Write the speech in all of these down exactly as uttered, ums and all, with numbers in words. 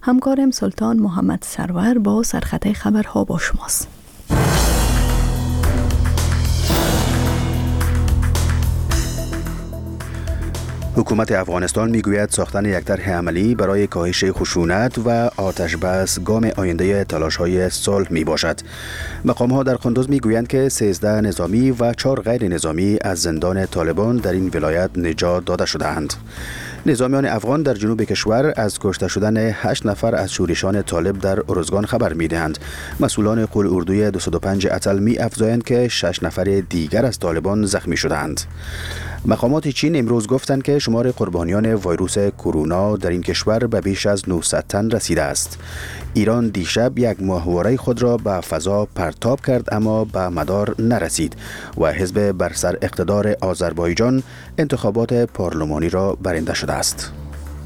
همکارم سلطان محمد سرور با سرخط خبرها با شماست. حکومت افغانستان میگوید ساختن یک طرح عملی برای کاهش خشونت و آتش بس گام آینده تلاش‌های صلح می باشد. مقام‌ها در قندوز میگویند که سیزده نظامی و چهار غیر نظامی از زندان طالبان در این ولایت نجات داده شده‌اند. نظامیان افغان در جنوب کشور از کشته شدن هشت نفر از شورشان طالب در ارزگان خبر می‌دهند. مسئولان قول اردوی دویست و پنج اتل می‌افزایند که شش نفر دیگر از طالبان زخمی شدند. مقامات چین امروز گفتند که شمار قربانیان ویروس کرونا در این کشور به بیش از نهصد تن رسیده است. ایران دیشب یک ماهواره خود را به فضا پرتاب کرد اما به مدار نرسید و حزب بر سر اقتدار آذربایجان انتخابات پارلمانی را برنده شده است.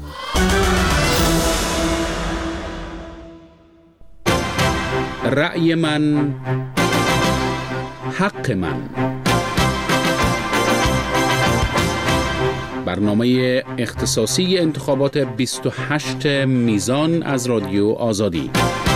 رأی من حق من. برنامه اختصاصی انتخابات بیست و هشت میزان از رادیو آزادی.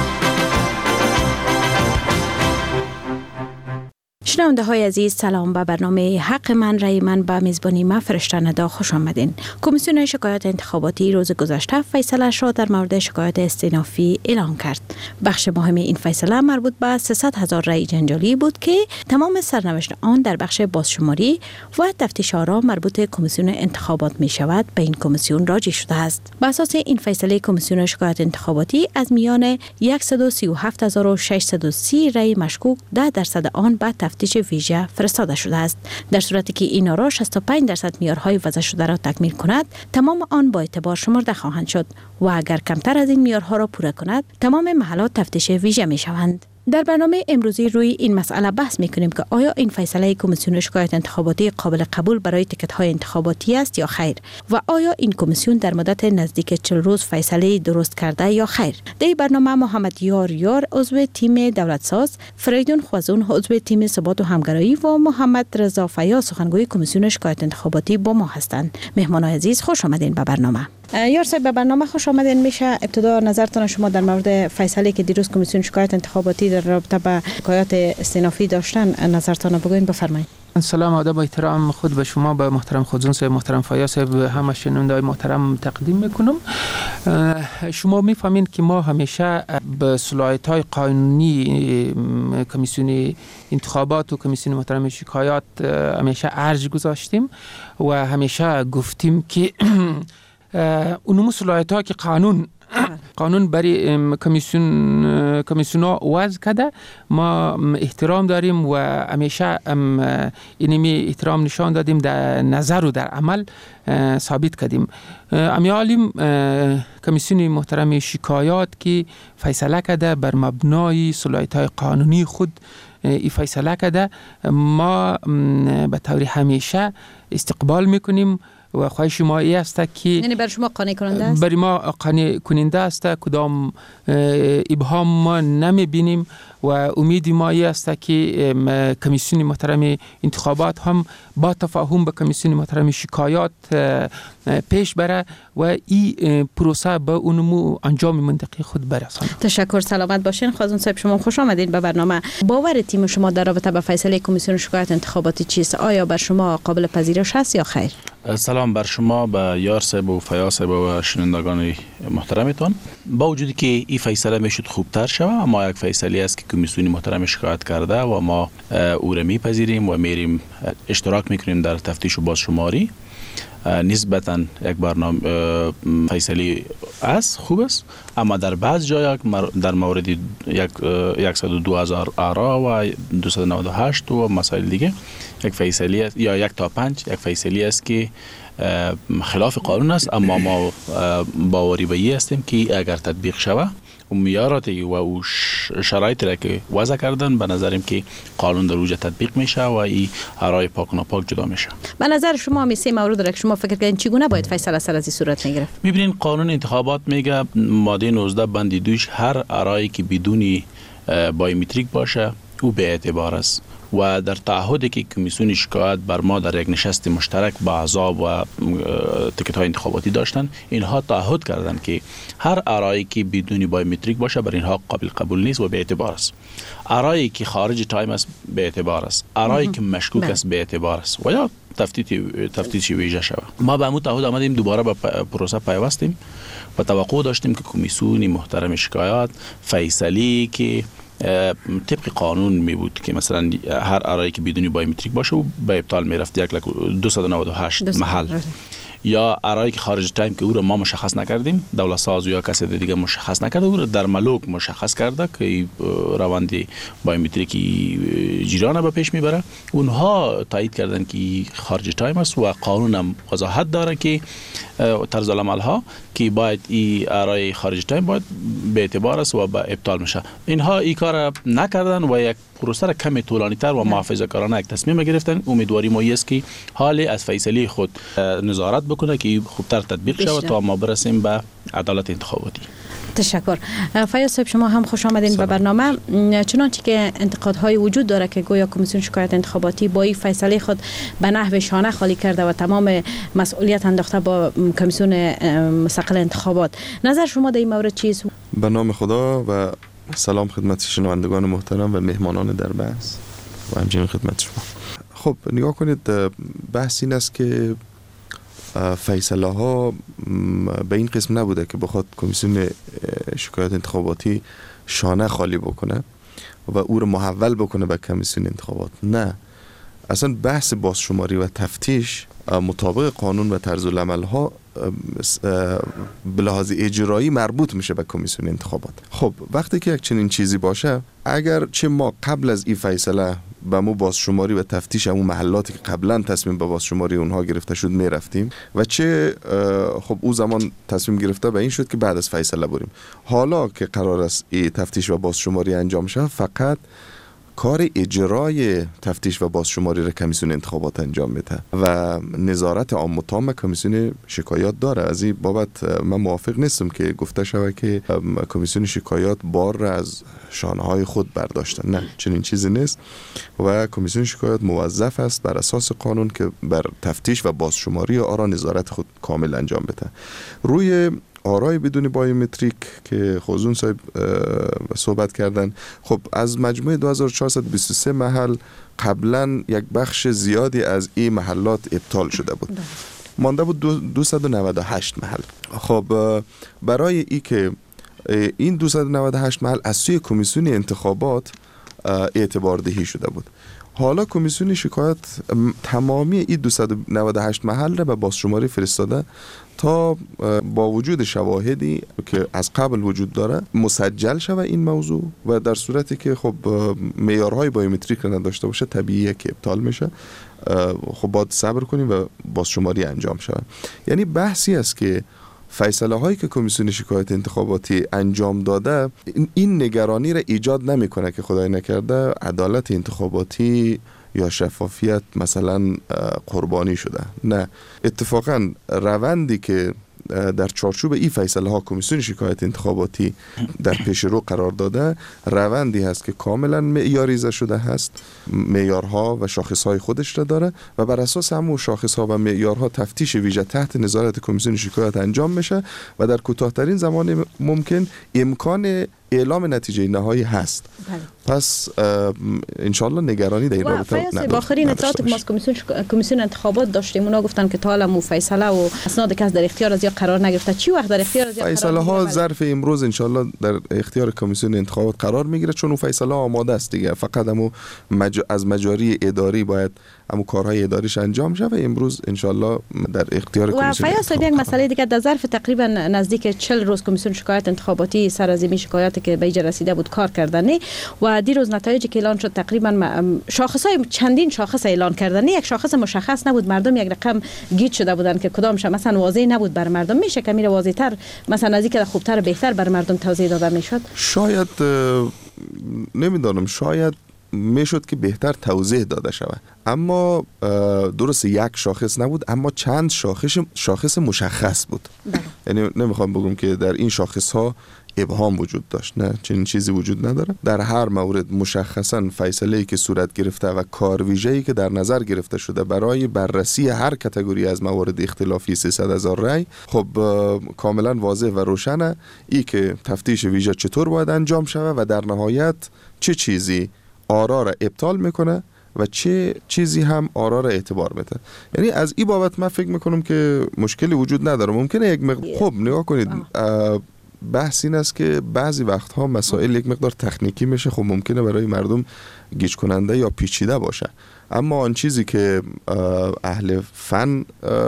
شنونده های عزیز، سلام. به برنامه حق من رای من به میزبانی ما فرشته ندا خوش آمدین. کمیسیون شکایات انتخاباتی روز گذشته فیصله‌اش را در مورد شکایات استینافی اعلام کرد. بخش مهم این فیصله مربوط به سیصد هزار رای جنجالی بود که تمام سرنوشت آن در بخش بازشماری و تفتیش آرا مربوط کمیسیون انتخابات می شود به این کمیسیون راجع شده است. بر اساس این فیصله کمیسیون شکایات انتخاباتی از میان صد و سی و هفت هزار و ششصد و سی رای مشکوک ده درصد آن به تفتیش ویژه فرستاده شده است. در صورتی که این آرا شصت و پنج درصد معیارهای وضع شده را تکمیل کند، تمام آن با اعتبار شمرده خواهند شد و اگر کمتر از این معیارها را پوره کند، تمام محلات تفتیش ویژه می شوند. در برنامه امروزی روی این مسئله بحث می‌کنیم که آیا این فیصله کمیسیون شکایات انتخاباتی قابل قبول برای تیکت‌های انتخاباتی است یا خیر و آیا این کمیسیون در مدت نزدیک چهل روز فیصله درست کرده یا خیر. در این برنامه محمد یار یار عضو تیم دولتساز، فریدون خوازون عضو تیم ثبات و همگرایی و محمد رضا فیاض سخنگوی کمیسیون شکایات انتخاباتی با ما هستند. مهمانان عزیز، خوش آمدین به برنامه. یار صاحب، به برنامه خوش آمدین. میشه ابتدا نظرتان شما در مورد فیصله که دیروز کمیسیون شکایات انتخاباتی در رابطه با شکایات استینافی داشتن نظرتان بگوین، بفرمایید. سلام، ادب و احترام خود به شما، به محترم خودزون صاحب، محترم فیاض صاحب، همه شنونده‌های محترم تقدیم میکنم. شما میفهمین که ما همیشه به صلاحیت‌های قانونی کمیسیون انتخابات و کمیسیون محترم شکایات همیشه ارج گذاشتیم و همیشه گفتیم که اونمو صلاحیت‌ها که قانون قانون برای کمیسیون کمیسیونا وضع کرده ما احترام داریم و همیشه اینمی احترام نشان دادیم، در نظر و در عمل ثابت کردیم. امیالیم کمیسیون محترم شکایات که فیصله کرده بر مبنای صلاحیت‌های قانونی خود این فیصله کرده، ما به طور همیشه استقبال میکنیم و خواهش ما ای است که یعنی برای شما قانع کننده است؟ برای ما قانع کننده است، کدام ابهام ما نمیبینیم و امید ما ای است که کمیسیون محترم انتخابات هم با تفاهم به کمیسیون محترم شکایات پیش بره و این پروسه به اونمو انجام منطقی خود برسانه. تشکر، سلامت باشین. خوازون صاحب، شما خوش آمدید به برنامه. باور تیم شما در رابطه با فیصله کمیسیون شکایات انتخاباتی چیست؟ آیا بر شما قابل پذیرش است یا خیر؟ سلام بر شما، به یار صاحب و فیاض صاحب و شنوندگان محترمتان. با وجودی که این فیصله میشد خوبتر شود، اما یک فیصله است که کمیسیون محترم شکایت کرده و ما او را میپذیریم و میریم اشتراک میکنیم در تفتیش و بازشماری. نسبتاً یک برنامه فیصله است، خوب است، اما در بعض جای در مورد یک صد و دو هزار آرا و دویست و نود و هشت و مسائل دیگه یک فیصله است یا یک تا پنج یک فیصله است که خلاف قانون است، اما ما باوری به این هستیم که اگر تطبیق شود و معیاراتی و او شرایطی را که وضع کردن، به نظریم که قانون در اوج تطبیق میشه و این آرای پاک و ناپاک جدا میشه. به نظر شما می سه مورد را که شما فکر کردین چگونه باید فیصله سر از این صورت میگیره؟ میبینین قانون انتخابات میگه ماده نوزده بند دوش هر آرایی که بدون بایومتریک باشه او به اعتبار است و در تعهدی که کمیسیون شکایت بر ما در یک نشست مشترک با احزاب و تیکت های انتخاباتی داشتن، اینها تعهد کردن که هر آرایی که بدون بایومتریک باشه بر اینها قابل قبول نیست و به اعتبار است. آرایی که خارج تایم است به اعتبار است، آرایی که مشکوک است به اعتبار است و یا تفتیش تفتیش ویژه شود. ما به همون تعهد آمدیم، دوباره به پروسه پیوستیم و توقع داشتیم که کمیسیون محترم شکایات فیصلی که طبق قانون می بود که مثلا هر آرایی که بدون بایومتریک باشه و به ابطال می رفت یک دویست و نود و هشت محل، یا آرایی که خارج تایم که او را ما مشخص نکردیم، دولت ساز یا کسی دیگه مشخص نکرده، او را در ملوک مشخص کرده که روند بایومتریکی جیرانه به پیش میبره، اونها تایید کردن که خارج تایم است و قانون هم وضاحت داره که طرز العمل ها که باید این آرای خارج تایم باید به اعتبار است و به ابطال میشه. اینها این کار نکردن و یک پروسه را کمی طولانی تر و محافظه‌کارانه یک تصمیم گرفتن. امیدواری ما است که حالی از فیصله خود نظارت بکنه که خوبتر تطبیق شود تا ما برسیم به عدالت انتخاباتی. تشکر. فیاض صاحب شما هم خوش آمدین به برنامه. چنانچه که انتقادهای وجود داره که گویا کمیسیون شکایت انتخاباتی با این فیصله خود به نحو شانه خالی کرده و تمام مسئولیت انداخته با کمیسیون مستقل انتخابات، نظر شما در این مورد چیست؟ به نام خدا و سلام خدمت شنوندگان محترم و مهمانان در بحث و همچنین خدمت شما. خب نگاه کنید، بحث این است که فیصله ها به این قسم نبوده که بخواد کمیسیون شکایت انتخاباتی شانه خالی بکنه و او رو محول بکنه به کمیسیون انتخابات. نه، اصلا بحث بازشماری و تفتیش مطابق قانون و طرز العمل ها به لحاظ اجرایی مربوط میشه به کمیسیون انتخابات. خب وقتی که یک چنین چیزی باشه، اگر چه ما قبل از این فیصله به مو بازشماری و تفتیش همون محلاتی که قبلا تصمیم به بازشماری اونها گرفته شد می رفتیم و چه خب او زمان تصمیم گرفته به این شد که بعد از فیصله بریم. حالا که قرار است این تفتیش و بازشماری انجام شه، فقط کار اجرای تفتیش و بازشماری را کمیسیون انتخابات انجام میده و نظارت عام و تام کمیسیون شکایات داره. از این بابت من موافق نیستم که گفته شود که کمیسیون شکایات بار را از شانه‌های خود برداشتن. نه، چنین چیزی نیست و کمیسیون شکایات موظف است بر اساس قانون که بر تفتیش و بازشماری آرا نظارت خود کامل انجام بده. روی آرای بدون بایومتریک که خوزون صاحب صحبت کردن، خب از مجموع دو هزار و چهارصد و بیست و سه محل قبلا یک بخش زیادی از این محلات ابطال شده بود، مانده بود دویست و نود و هشت محل. خب برای ای که این دویست و نود و هشت محل از سوی کمیسیون انتخابات اعتبار دهی شده بود، حالا کمیسیون شکایت تمامی این دویست و نود و هشت محل را به بازشماری فرستاده تا با وجود شواهدی که از قبل وجود داره مسجل شود این موضوع و در صورتی که خب معیارهای بایومتریک را نداشته باشه طبیعیه که ابطال میشه. خب باید صبر کنیم و بازشماری انجام شود. یعنی بحثی است که فیصله هایی که کمیسیون شکایت انتخاباتی انجام داده این نگرانی را ایجاد نمیکنه که خدای نکرده عدالت انتخاباتی یا شفافیت مثلا قربانی شده. نه، اتفاقا روندی که در چارچوب این فیصله ها کمیسیون شکایت انتخاباتی در پیش رو قرار داده روندی هست که کاملا معیاریزه شده هست، معیارها و شاخصهای خودش را داره و بر اساس همون شاخصها و معیارها تفتیش ویژه تحت نظارت کمیسیون شکایت انجام میشه و در کوتاه‌ترین زمان ممکن امکان اعلام نتیجه نهایی هست. بله. پس انشالله نگرانی در این رابطه نداره. با آخرین اطلاعات که ما کمیسیون کمیسیون انتخابات داشتیم اونا گفتن که تا حالا مو فیصله و اسناد کس در اختیار از یا قرار نگرفته. چی وقت در اختیار از یا فیصله ها ظرف امروز انشالله در اختیار کمیسیون انتخابات قرار میگیره، چون اون فیصله آماده است دیگه، فقط همو مج... از مجاری اداری باید همو کارهای اداریش انجام شه و امروز انشالله در اختیار کمیسیون. و فیاض یک مسئله دیگه، در ظرف تقریبا نزدیک چهل روز کمیسیون شکایت انتخاباتی سر از این شکایات که به اینجا رسیده بود کار کردنی و دیروز نتایجی که اعلان شد تقریبا شاخصای چندین شاخص اعلان کردنی، یک شاخص مشخص نبود، مردم یک رقم گیج شده بودن که کدامش مثلا واضح نبود بر مردم. میشه کمی واضح تر مثلا از اینکه خوبتر و بهتر بر مردم توضیح داده میشد؟ شاید نمیدونم، شاید میشد که بهتر توضیح داده شود. اما درست یک شاخص نبود، اما چند شاخص شاخص مشخص بود. یعنی نمیخوام بگم که در این شاخص ها ابهام وجود داشت، نه، چنین چیزی وجود نداره. در هر مورد مشخصاً فیصله‌ای که صورت گرفته و کار ویژه‌ای که در نظر گرفته شده برای بررسی هر کاتگوری از موارد اختلافی سیصد هزار رای، خب کاملا واضح و روشنه ای که تفتیش ویژه چطور باید انجام شود و در نهایت چه چیزی آرا را ابطال میکنه و چه چیزی هم آرا را اعتبار میده. یعنی از این بابت من فکر میکنم که مشکلی وجود نداره. ممکنه یک مقدار خب نگاه کنید، بحث این است که بعضی وقتها مسائل یک مقدار تکنیکی میشه، خب ممکنه برای مردم گیج کننده یا پیچیده باشه، اما آن چیزی که اهل فن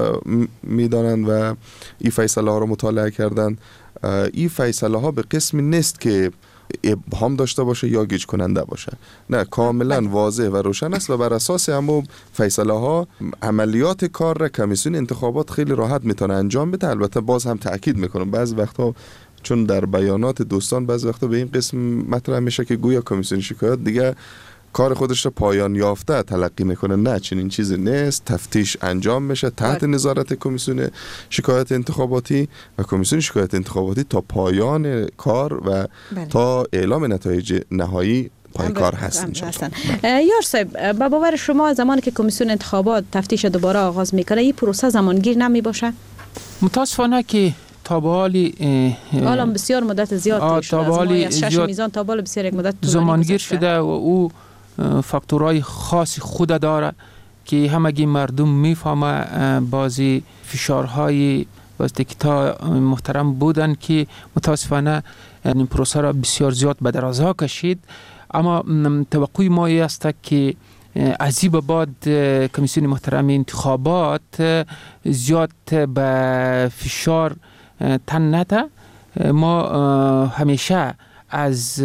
میدانند و این فیصله ها رو مطالعه کردن، این فیصله ها به قسمی نیست که ابهام داشته باشه یا گیج کننده باشه، نه، کاملا واضح و روشن است و بر اساس همون فیصله ها عملیات کار را کمیسیون انتخابات خیلی راحت میتونه انجام بده. البته باز هم تاکید میکنم بعضی وقتها چون در بیانات دوستان بعضی وقتا به این قسم مطرح میشه که گویا کمیسیون شکایات دیگه کار خودش را پایان یافته تلقی میکنه. نه، چنین چیزی نیست. تفتیش انجام میشه تحت نظارت کمیسیون شکایات انتخاباتی و کمیسیون شکایات انتخاباتی تا پایان کار و بله. تا اعلام نتایج نهایی پای کار هستن. یار صاحب، با باور شما زمانی که کمیسیون انتخابات تفتیش دوباره آغاز میکنه این پروسه زمانگیر نمی باشه؟ متاسفانه که تا به حالی حالا بسیار مدت زیاد شده، از ماه از شش میزان تا بالا بسیار یک مدت زمانگیر شده و او فاکتورهای خاص خود داره که همگی مردم میفهمه. بعضی فشارهای باز تکتا محترم بودن که متاسفانه این پروسه را بسیار زیاد به درازها کشید، اما توقع ما است که از این به بعد کمیسیون محترم انتخابات زیاد به فشار تن نده. ما همیشه از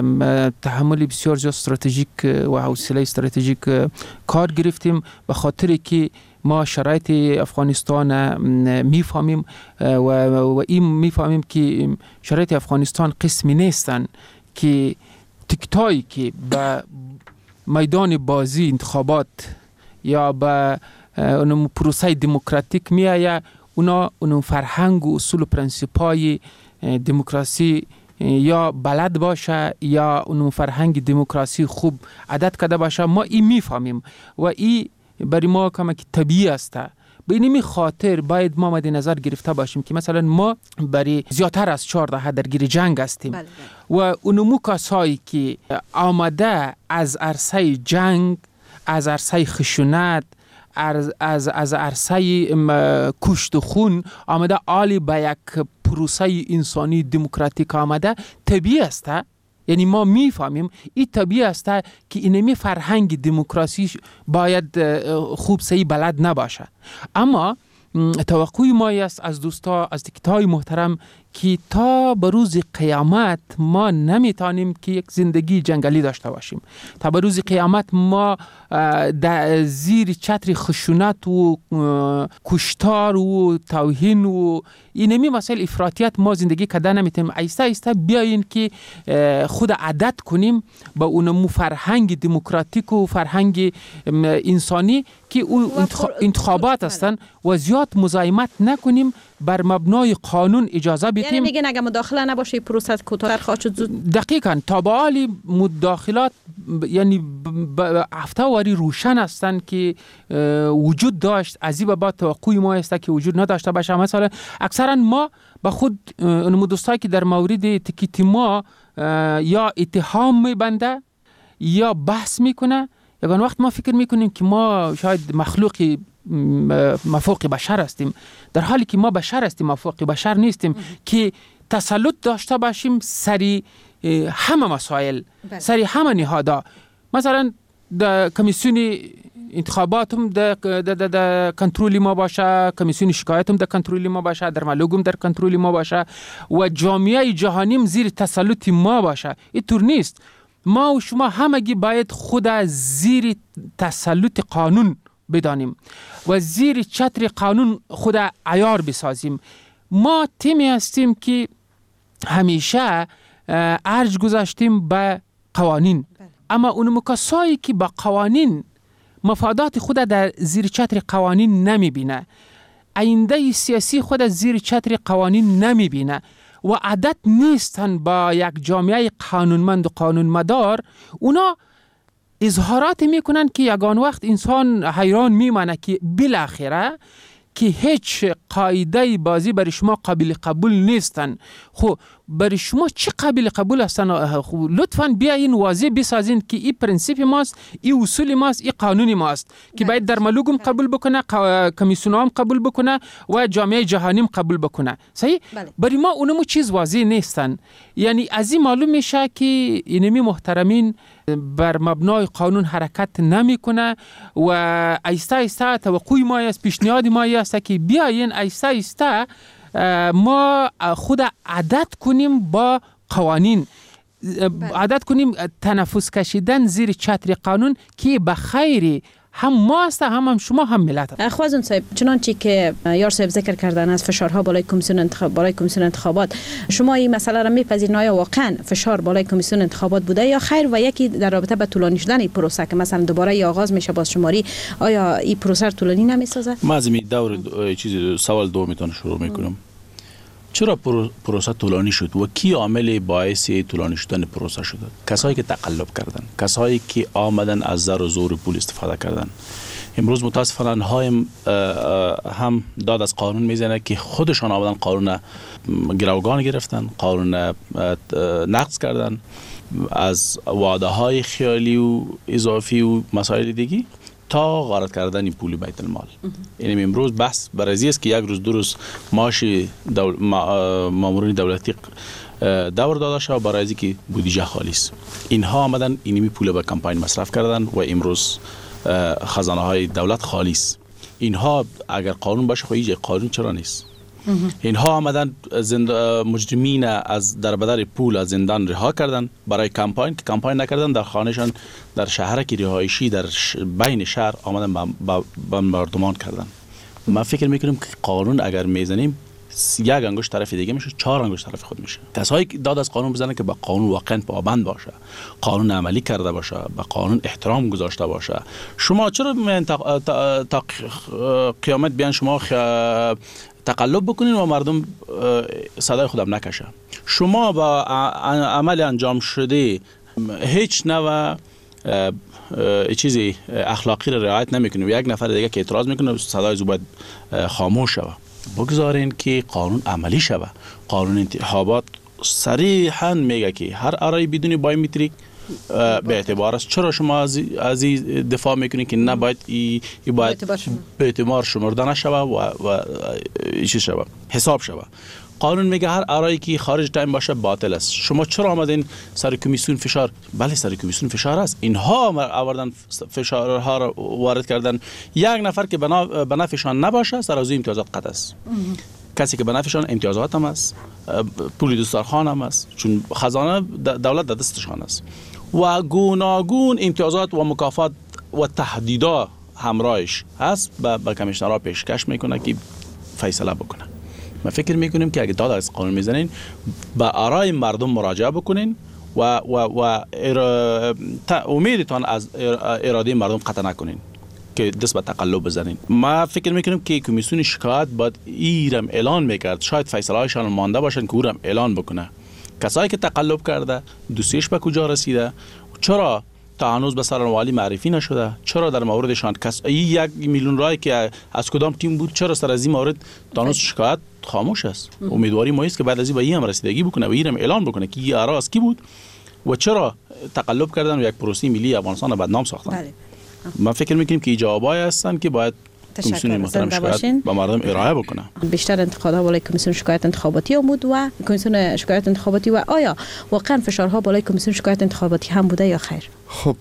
تحمل بسیار زیاد استراتژیک و حوصله استراتژیک کار گرفتیم به خاطر که ما شرایط افغانستان میفهمیم و این میفهمیم که شرایط افغانستان قسمی نیستن که تکتایی که به میدان بازی انتخابات یا به اون پروسه دموکراتیک میآید، اونا اون فرهنگ و اصول و پرنسیپای دموکراسی یا بلد باشه یا اون فرهنگ دموکراسی خوب عادت کرده باشه، ما این میفهمیم و این برای ما کما که طبیعی است. به این خاطر باید ما مد نظر گرفته باشیم که مثلا ما برای زیادتر از چهار دهه درگیر جنگ هستیم بله بله. و اونمو کسایی که آمده از عرصه جنگ، از عرصه خشونت، از از از عرصه کشت خون آمده آلی به یک پروسه انسانی دموکراتیک آمده، طبیعی است. یعنی ما میفهمیم این طبیعی است که اینمی فرهنگ دموکراسی باید خوب صحیح بلد نباشه، اما توقع ما است از دوستا از تکتای محترم که تا به روز قیامت ما نمیتونیم که یک زندگی جنگلی داشته باشیم. تا به روز قیامت ما در زیر چتر خشونت و کشتار و توهین و اینمی مسائل افراطیت ما زندگی کردن نمیتونیم. ایسته ایسته بیاین که خود عادت کنیم با اون فرهنگ دموکراتیک و فرهنگ انسانی که اون انتخابات هستن و زیاد مزاحمت نکنیم، بر مبنای قانون اجازه بدیم. یعنی میگن اگه مداخله نباشه پروسه کوتاه خواهد شد. دقیقاً تا به حال مداخلات یعنی هفته واری روشن هستند که وجود داشت، از این به بعد توقع ما است که وجود نداشته باشه. مثلا اکثرا ما به خود اون دوستایی که در مورد تکیت ما یا اتهام میبنده یا بحث میکنه، یگان وقت ما فکر میکنیم که ما شاید مخلوقی مفوق بشر هستیم، در حالی که ما بشر هستیم، مفوق بشر نیستیم که تسلط داشته باشیم سری همه مسائل، سری همه نهادا. مثلا در کمیسیون انتخابات هم در در کنترل ما باشه، کمیسیون شکایت هم در کنترل ما باشه، در مالوگ هم در کنترل ما باشه و جامعه جهانی هم زیر تسلط ما باشه. اینطور نیست. ما و شما همگی باید خود زیر تسلط قانون بدانیم و زیر چتر قانون خود عیار بسازیم. ما تیمی هستیم که همیشه ارج گذاشتیم به قوانین، اما اون کسایی که با قوانین مفادات خود در زیر چتر قوانین نمی بینه، آینده سیاسی خود زیر چتر قوانین نمی بینه و عادت نیستن با یک جامعه قانونمند و قانونمدار، اونا اظهارات میکنن که یگان وقت انسان حیران میمانه که بالاخره که هیچ قاعده بازی برای شما قابل قبول نیستن. خب برای شما چه قابل قبول هستن؟ خب لطفاً بیاین واضح بسازین که این پرنسیپ ماست، این اصول ماست، این قانون ماست که باید در ملوگم قبول بکنه، کمیسیون هم قبول بکنه و جامعه جهانیم قبول بکنه. صحیح؟ برای ما اونمو چیز واضح نیستن. یعنی از این معلوم میشه که اینمی محترمین بر مبنای قانون حرکت نمیکنه و ایسته ایسته توقع ما است، پیشنهاد ما است که بیاین ایسته ایسته ما خود عادت کنیم با قوانین، عادت کنیم تنفس کشیدن زیر چتر قانون که به خیر هم ما است، هم, هم شما، هم ملت. خوازون صاحب، چنانچه که یار صاحب ذکر کردن از فشارها بالای کمیسیون انتخاب بالای کمیسیون انتخابات، شما این مسئله را میپذیرین آیا واقعا فشار بالای کمیسیون انتخابات بوده یا خیر؟ و یکی در رابطه با طولانی شدن این پروسه که مثلا دوباره ای آغاز میشه بازشماری، آیا این پروسه طولانی نمیسازه؟ ما از این دور چیزی سوال دومیتون شروع میکنم. چرا پروسه طولانی شد و کی عامل باعث طولانی شدن پروسه شد؟ کسایی که تقلب کردن، کسایی که آمدن از زر و زور پول استفاده کردن. امروز متاسفانه های هم داد از قانون میزنه که خودشان آمدن قانون گروگان گرفتن، قانون نقض کردن، از وعده های خیالی و اضافی و مسائل دیگه تا غارت کردن این پول بیت المال. یعنی امروز بحث برای است که یک روز دو روز معاش دول... مامورین دولتی دور داده شد برای از که بودجه خالی است. اینها آمدن اینمی پول به کمپاین مصرف کردن و امروز خزانه های دولت خالی است. اینها اگر قانون باشه خو هیچ قانون چرا نیست؟ اینها آمدن زند... مجرمین از در بدر پول از زندان رها کردن برای کمپاین که کمپاین نکردن، در خانهشان در شهر که رهایشی در ش... بین شهر آمدن بمباردمان کردن. من فکر میکنم که قانون اگر میزنیم یک انگشت طرف دیگه میشه، چهار انگشت طرف خود میشه. کسایی که داد از قانون بزنن که با قانون واقعا پابند باشه، قانون عملی کرده باشه، با قانون احترام گذاشته باشه. شما چرا تا, تا... تا قیامت بیان شما خ... تقلب بکنین و مردم صدای خودم نکشه؟ شما با عمل انجام شده هیچ نوع چیزی اخلاقی را رعایت نمیکنید و یک نفر دیگه که اعتراض میکنه صدای زو باید خاموش شود. بگذارین که قانون عملی شود. قانون انتخابات صریحا میگه که هر آرای بدون بایومتریک به اعتبار است. چرا شما از این دفاع میکنید که نباید ای باید به اعتبار شمرده نشود و و چیز شود، حساب شود؟ قانون میگه هر آرایی که خارج تایم باشه باطل است. شما چرا آمدین سر کمیسیون فشار؟ بله سر کمیسیون فشار است. اینها آوردن فشارها را وارد کردن. یک نفر که بنا بنافشان نباشه سر از امتیازات قطع است. کسی که بنافشان امتیازات هم است، پول دسترخوان هم است، چون خزانه دولت در دستشان است و گوناگون امتیازات و مکافات و تهدیدات همراهش هست. به کمیشنرها پیشکش میکنه که فیصله بکنه. ما فکر میکنیم که اگه داد از قانون میزنین به آرای مردم مراجعه بکنین و و و امیدتان از اراده مردم قطع نکنین که دست به تقلب بزنین. ما فکر میکنیم که کمیسیون شکایت باید ایرم اعلان میکرد، شاید فیصله هایشان مانده باشن که اورم اعلان بکنه. کسایی که تقلب کرده دوسیش به کجا رسیده، چرا تا هنوز به سرانوالی معرفی نشده، چرا در موردشان کس یک میلیون رای که از کدام تیم بود چرا سر از این مورد تا هنوز شکایت خاموش است؟ امیدواری ما است که بعد از این به این هم رسیدگی بکنه و اینم اعلان بکنه که این آرا از کی بود و چرا تقلب کردن و یک پروسه ملی افغانستان را بدنام ساختن. بله. ما فکر میکنیم که جوابایی هستن که باید کمیسیون محترم شکایت با مردم ارائه بکنه. بیشتر انتقادها بالای کمیسیون شکایت انتخاباتی هم بود و کمیسیون شکایت انتخاباتی و آیا واقعا فشارها بالای کمیسیون شکایت انتخاباتی هم بوده یا خیر؟ خب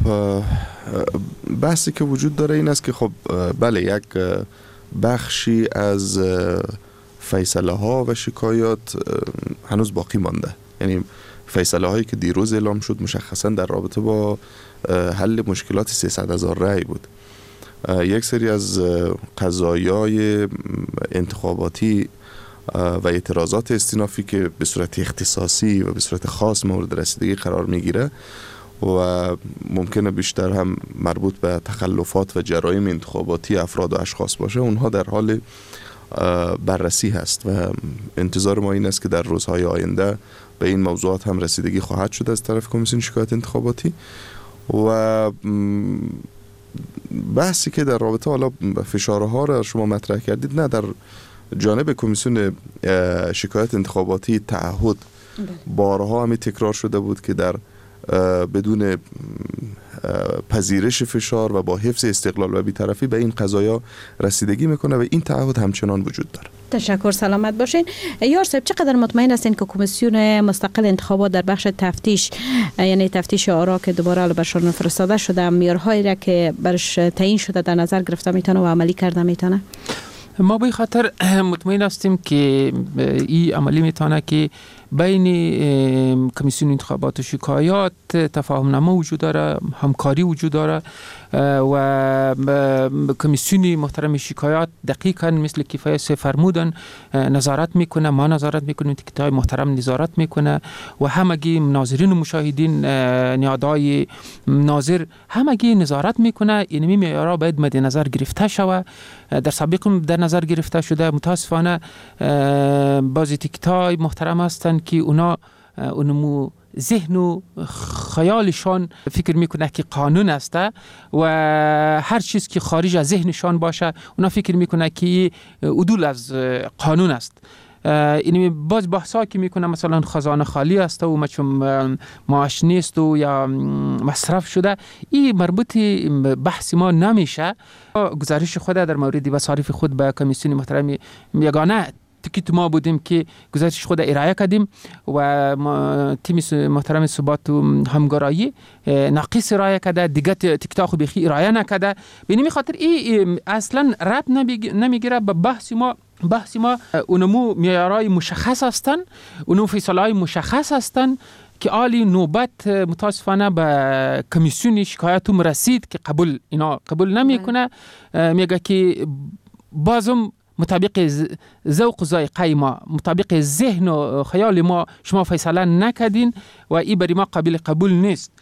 بحثی که وجود داره این است که خب بله یک بخشی از فیصله ها و شکایات هنوز باقی مانده. یعنی فیصله هایی که دیروز اعلام شد مشخصا در رابطه با حل مشکلات سیصد هزار رای بود. یک سری از قضایای انتخاباتی و اعتراضات استینافی که به صورت اختصاصی و به صورت خاص مورد رسیدگی قرار میگیره، و ممکنه بیشتر هم مربوط به تخلفات و جرایم انتخاباتی افراد و اشخاص باشه، اونها در حال بررسی هست و انتظار ما این است که در روزهای آینده به این موضوعات هم رسیدگی خواهد شد از طرف کمیسیون شکایت انتخاباتی. و بحثی که در رابطه حالا فشارها را شما مطرح کردید، نه، در جانب کمیسیون شکایت انتخاباتی تعهد بارها همی تکرار شده بود که در بدون پذیرش فشار و با حفظ استقلال و بی‌طرفی به این قضایا رسیدگی میکنه و این تعهد همچنان وجود داره. تشکر، سلامت باشین. یار صاحب، چقدر مطمئن هستین که کمیسیون مستقل انتخابات در بخش تفتیش، یعنی تفتیش آرا که دوباره برشان فرستاده شده، معیارهایی را که برش تعیین شده در نظر گرفته میتونه و عملی کرده میتونه؟ ما به خاطر مطمئن هستیم که این عملی میتونه که بین کمیسیون انتخابات و شکایات تفاهم نما وجود داره، همکاری وجود داره و کمیسیون محترم شکایات دقیقاً مثل که فیاض فرمودن نظارت میکنه، ما نظارت میکنیم، تکتای محترم نظارت میکنه و همگی ناظرین و مشاهدین، نیادای ناظر همگی نظارت میکنه. اینمی معیارها باید مد نظر گرفته شود. در سابق در نظر گرفته شده. متاسفانه بعضی تکتای محترم هستند که اونا اونمو ذهن و خیالشان فکر میکنه که قانون است و هر چیز که خارج از ذهنشان باشه اونا فکر میکنه که عدول از قانون است. اینمی باز بحثا که میکنه مثلا خزانه خالی است و چون معاش نیست و یا مصرف شده، این مربوط بحث ما نمیشه. گزارش خود در مورد مصارف خود به کمیسیون محترم یگانه تکیت ما بودیم که گزارش خود ارائه کردیم و تیم محترم ثبات و همگرایی ناقص ارائه کرده، دیگه تیکتا خو بخی ارائه نکرده. ببینیم خاطر این اصلا ربط نمیگیره به بحث ما. بحث ما اونمو معیارهای مشخص هستن، اونمو فیصله‌های مشخص هستن که آلی نوبت متاسفانه به کمیسیون شکایت رسید که قبول اینا قبول نمیکنه. میگه که بازم مطابق ذوق و ذائقه ما، مطابق ذهن و خیال ما شما فیصله نکردین و این برای ما قابل قبول نیست.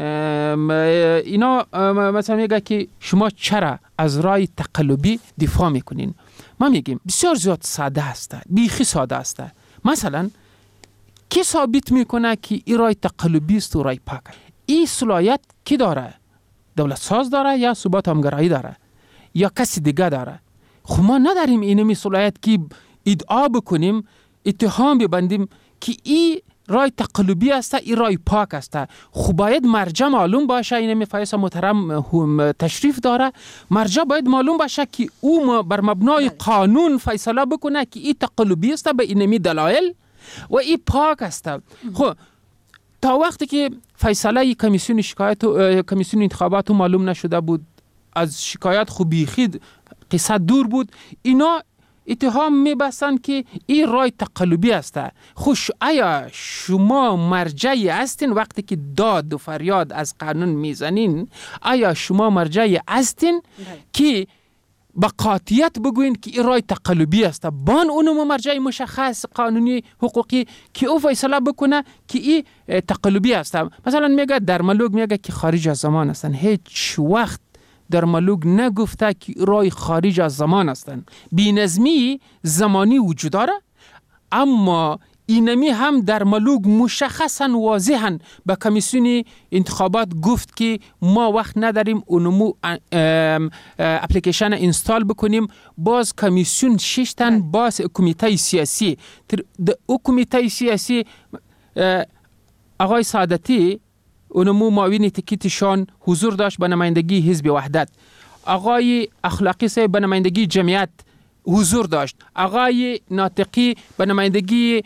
اینا مثلا میگه که شما چرا از رای تقلبی دفاع میکنین؟ ما میگیم بسیار زیاد ساده است، بیخی ساده است. مثلا کی ثابت میکنه که این رای تقلبی است و رای پاک؟ این صلاحیت کی داره؟ دولت ساز داره یا ثبات همگرایی داره یا کسی دیگه داره؟ خب ما نداریم اینمی صلاحیت که ادعا بکنیم، اتهام ببندیم که این رای تقلبی است، این رای پاک است. خب باید مرجع معلوم باشه. اینمی فیاض محترم هم تشریف داره، مرجع باید معلوم باشه که او بر مبنای قانون فیصله بکنه که این تقلبی است به اینمی دلایل و این پاک است. خب تا وقتی که فیصله کمیسیون شکایت و کمیسیون انتخابات معلوم نشده بود، از شکایت خوبی خید قصه دور بود، اینا اتهام میبستند که این رای تقلبی است. خوش آیا شما مرجعی هستین وقتی که داد و فریاد از قانون میزنین؟ آیا شما مرجعی هستین که با قاطعیت بگوین که این رای تقلبی است؟ بان اونم مرجع مشخص قانونی حقوقی که او فیصله بکنه که این تقلبی است. مثلا میگه در ملوگ میگه که خارج از زمان هستن. هیچ وقت در ملوگ نگفته که رای خارج از زمان هستند. بی‌نظمی زمانی وجود داره، اما اینمی هم در ملوگ مشخصا واضحا به کمیسیون انتخابات گفت که ما وقت نداریم اونمو اپلیکیشن اینستال بکنیم. باز کمیسیون ششتن باز کمیته سیاسی او کمیته سیاسی آقای سعادتی اونمو معاون تکیتشان حضور داشت به نمایندگی حزب وحدت. آقای اخلاقی صاحب به نمایندگی جمعیت حضور داشت. آقای ناطقی به نمایندگی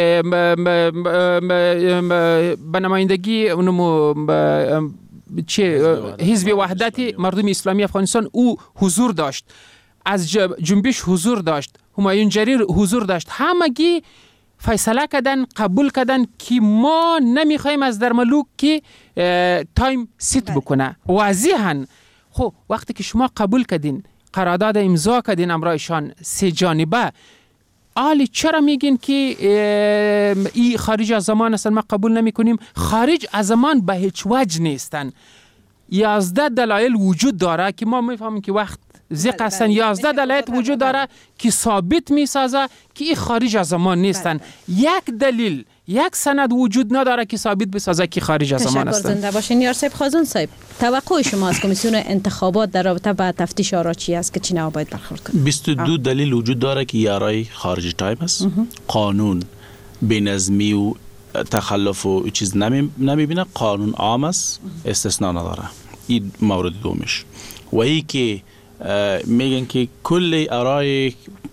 به نمایندگی اونمو چه حزب وحدت مردم اسلامی افغانستان او حضور داشت. از جنبش حضور داشت. همایون جریر حضور داشت. همگی فیصله کردن، قبول کردن که ما نمیخوایم از در ملوک که تایم سیت بکنه. واضحاً خب وقتی که شما قبول کردین، قرارداد امضا کردین امرایشان سه جانبه، آلی چرا میگین که این خارج از زمان هستن ما قبول نمی کنیم؟ خارج از زمان به هیچ وجه نیستن. یازده دلایل وجود داره که ما میفهمیم که وقت زیق هستن. یازده دلایل وجود داره که ثابت میسازه که این خارج از زمان نیستن. یک دلیل یک سند وجود نداره که ثابت بسازه که خارج از زمان هستن. تشکر زنده باشین. یار صاحب خازون صاحب، توقع شما از کمیسیون انتخابات در رابطه با تفتیش آرا چی است که چی باید برخورد کنه؟ بیست و دو دلیل وجود داره که یارای خارج تایم است. قانون بینظمی و تخلف و چیز نمی نمیبینه. قانون عام است، استثناء نداره. این مورد دومش. و ای که میگن که کل آرای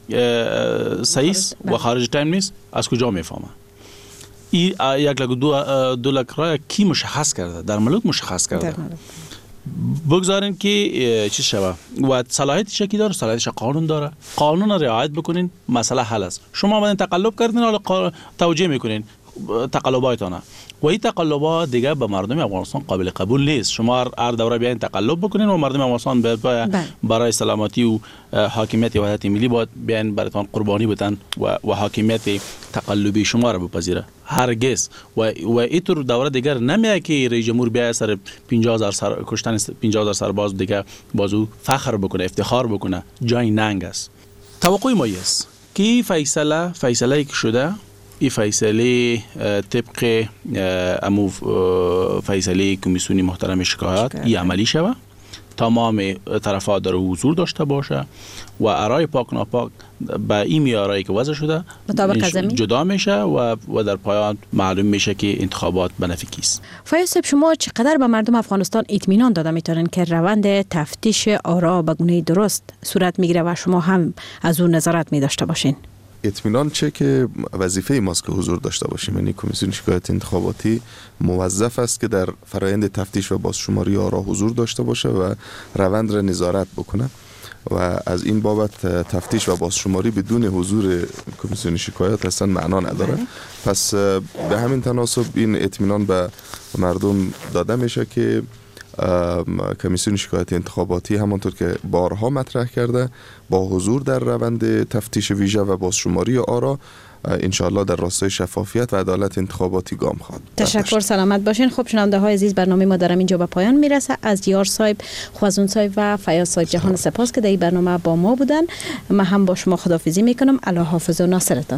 صحیح و خارج تایم نیست، از کجا میفهمه؟ این یک لک دو دو لک رای کی مشخص کرده؟ در ملک مشخص کرده. بگذارین که چی شوه و صلاحیتش کی داره؟ صلاحیتش قانون داره. قانون را رعایت بکنین، مسئله حل است. شما آمدین تقلب کردین، حالا توجیه میکنین تقلباتونه و این تقلبات دیگه به مردم افغانستان قابل قبول نیست. شما هر دوره بیاین تقلب بکنین و مردم افغانستان برای سلامتی و حاکمیت وحدت ملی باید بیاین براتون قربانی بدن و و حاکمیت تقلبی شما را بپذیره. هرگز و و اینطور دوره دیگر نمیاد که رئیس جمهور بیا سر پنجاه هزار سر کشتن پنجاه هزار سرباز دیگه بازو فخر بکنه، افتخار بکنه. جای ننگ است. توقع ما است که فیصله فیصله که شده، این فیصله طبق امو فیصله کمیسیون محترم شکایت ای عملی شود. تمام طرفات در حضور داشته باشه و آرای پاک ناپاک به این میارایی که وضع شده جدا میشه و و در پایان معلوم میشه که انتخابات به نفع کیست. فیاض صاحب، شما چقدر به مردم افغانستان اطمینان داده میتونن که روند تفتیش آرا به گونه درست صورت میگیره و شما هم از اون نظارت میداشته باشین؟ اطمینان چه که وظیفه ماست که حضور داشته باشیم. یعنی کمیسیون شکایت انتخاباتی موظف است که در فرآیند تفتیش و بازشماری آرا حضور داشته باشه و روند را نظارت بکنه و از این بابت تفتیش و بازشماری بدون حضور کمیسیون شکایت اصلا معنا نداره. پس به همین تناسب این اطمینان به مردم داده میشه که کمیسیون شکایت انتخاباتی همانطور که بارها مطرح کرده با حضور در روند تفتیش ویژه و بازشماری آرا انشاءالله در راستای شفافیت و عدالت انتخاباتی گام خواهد. تشکر، سلامت باشین. خب شنونده های عزیز، برنامه ما در اینجا به پایان میرسه. از یار صاحب، خوازون صاحب و فیاض صاحب جهان سپاس که در این برنامه با ما بودن. من هم با شما خداحافظی میکنم. الله حافظ و ناصرتان.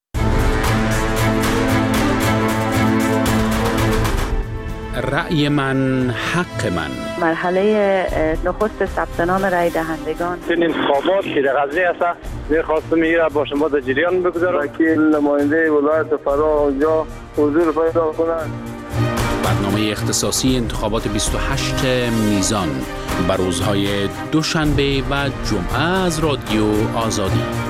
رأی من حق من. مرحله نخست ثبت نام رای دهندگان. این انتخابات که در غزنی است، می‌خواستم این را با شما در جریان بگذارم که نماینده ولایت فرا اونجا حضور پیدا کنند. برنامه اختصاصی انتخابات بیست و هشت میزان بر روزهای دوشنبه و جمعه از رادیو آزادی.